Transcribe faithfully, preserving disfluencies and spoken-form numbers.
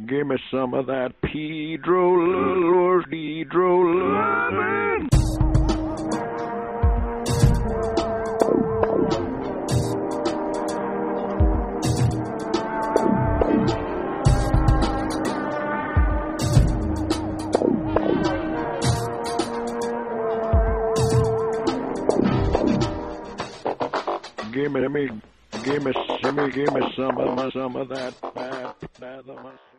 Give me some of that Pedro Lord Pedro loving. Give me, give me, give me, give me some of, some of that, that, that, that.